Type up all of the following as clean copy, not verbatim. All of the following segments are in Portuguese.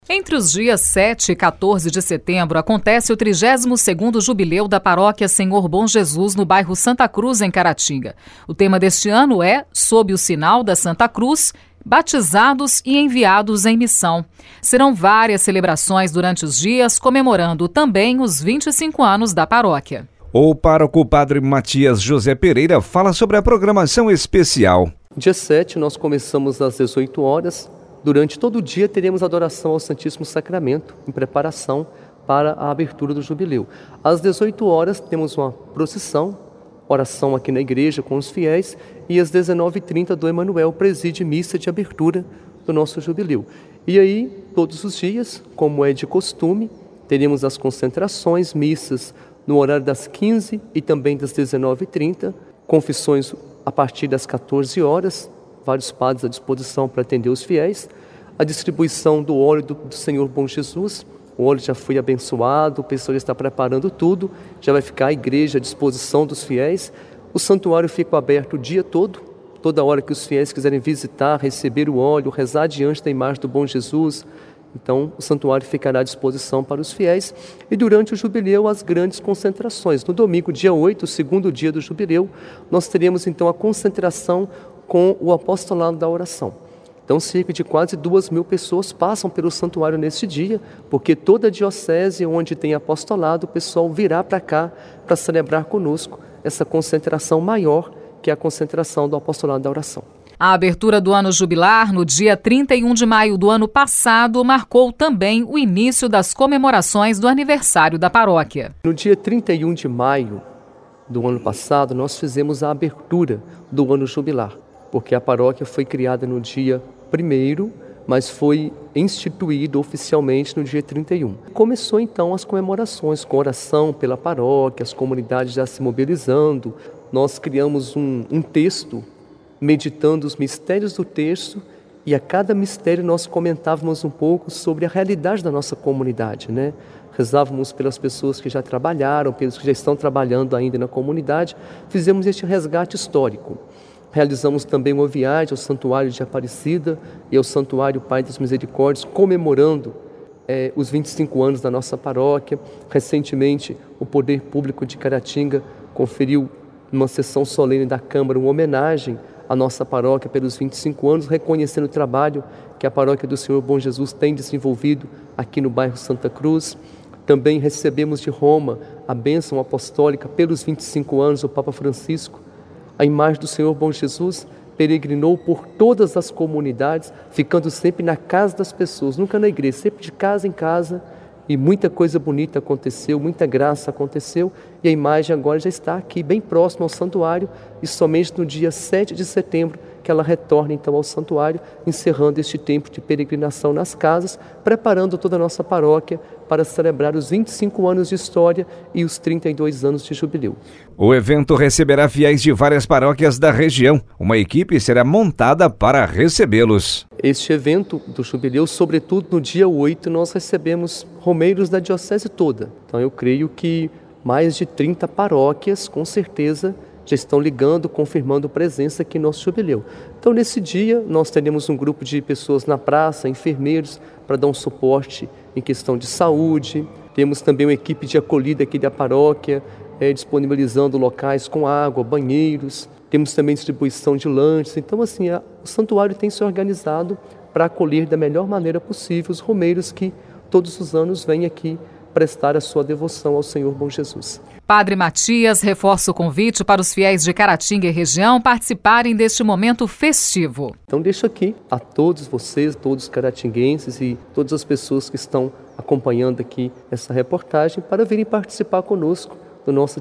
Entre os dias 7 e 14 de setembro, acontece o 32º Jubileu da Paróquia Senhor Bom Jesus, no bairro Santa Cruz, em Caratinga. O tema deste ano é Sob o Sinal da Santa Cruz, batizados e enviados em missão. Serão várias celebrações durante os dias, comemorando também os 25 anos da paróquia. O pároco Padre Matias José Pereira fala sobre a programação especial. Dia 7 nós começamos às 18 horas. Durante todo o dia teremos adoração ao Santíssimo Sacramento, em preparação para a abertura do Jubileu. Às 18 horas temos uma procissão, oração aqui na igreja com os fiéis, e às 19h30 Dom Emanuel preside missa de abertura do nosso Jubileu. E aí, todos os dias, como é de costume, teremos as concentrações, missas no horário das 15 e também das 19h30, confissões a partir das 14 horas, vários padres à disposição para atender os fiéis, a distribuição do óleo do Senhor Bom Jesus. O óleo já foi abençoado, o pessoal já está preparando tudo, já vai ficar a igreja à disposição dos fiéis. O santuário fica aberto o dia todo, toda hora que os fiéis quiserem visitar, receber o óleo, rezar diante da imagem do Bom Jesus. Então, o santuário ficará à disposição para os fiéis. E durante o Jubileu, as grandes concentrações. No domingo, dia 8, o segundo dia do Jubileu, nós teremos então a concentração com o apostolado da oração. Então, cerca de quase 2.000 pessoas passam pelo santuário nesse dia, porque toda a diocese onde tem apostolado, o pessoal virá para cá para celebrar conosco essa concentração maior, que é a concentração do apostolado da oração. A abertura do ano jubilar, no dia 31 de maio do ano passado, marcou também o início das comemorações do aniversário da paróquia. No dia 31 de maio do ano passado, nós fizemos a abertura do ano jubilar, porque a paróquia foi criada no dia 1º, mas foi instituída oficialmente no dia 31. Começou então as comemorações com oração pela paróquia, as comunidades já se mobilizando. Nós criamos um texto, meditando os mistérios do texto, e a cada mistério nós comentávamos um pouco sobre a realidade da nossa comunidade, né? Rezávamos pelas pessoas que já trabalharam, pelos que já estão trabalhando ainda na comunidade. Fizemos este resgate histórico. Realizamos também uma viagem ao Santuário de Aparecida e ao Santuário Pai das Misericórdias, comemorando os 25 anos da nossa paróquia. Recentemente, o Poder Público de Caratinga conferiu, numa sessão solene da Câmara, uma homenagem à nossa paróquia pelos 25 anos, reconhecendo o trabalho que a paróquia do Senhor Bom Jesus tem desenvolvido aqui no bairro Santa Cruz. Também recebemos de Roma a bênção apostólica pelos 25 anos do Papa Francisco. A imagem do Senhor Bom Jesus peregrinou por todas as comunidades, ficando sempre na casa das pessoas, nunca na igreja, sempre de casa em casa, e muita coisa bonita aconteceu, muita graça aconteceu, e a imagem agora já está aqui, bem próximo ao santuário, e somente no dia 7 de setembro que ela retorna então ao santuário, encerrando este tempo de peregrinação nas casas, preparando toda a nossa paróquia para celebrar os 25 anos de história e os 32 anos de jubileu. O evento receberá fiéis de várias paróquias da região. Uma equipe será montada para recebê-los. Este evento do jubileu, sobretudo no dia 8, nós recebemos romeiros da diocese toda. Então eu creio que mais de 30 paróquias, com certeza, já estão ligando, confirmando presença aqui no nosso jubileu. Então, nesse dia, nós teremos um grupo de pessoas na praça, enfermeiros, para dar um suporte em questão de saúde. Temos também uma equipe de acolhida aqui da paróquia, disponibilizando locais com água, banheiros. Temos também distribuição de lanches. Então, assim, o santuário tem se organizado para acolher da melhor maneira possível os romeiros que todos os anos vêm aqui prestar a sua devoção ao Senhor Bom Jesus. Padre Matias reforça o convite para os fiéis de Caratinga e região participarem deste momento festivo. Então deixo aqui a todos vocês, todos os caratinguenses e todas as pessoas que estão acompanhando aqui essa reportagem para virem participar conosco do nosso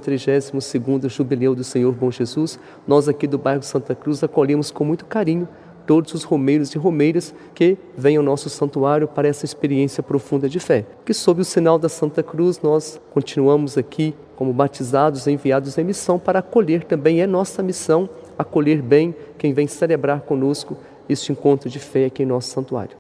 32º Jubileu do Senhor Bom Jesus. Nós aqui do bairro Santa Cruz acolhemos com muito carinho todos os romeiros e romeiras que vêm ao nosso santuário para essa experiência profunda de fé. Que sob o sinal da Santa Cruz nós continuamos aqui como batizados, enviados em missão para acolher também, é nossa missão, acolher bem quem vem celebrar conosco este encontro de fé aqui em nosso santuário.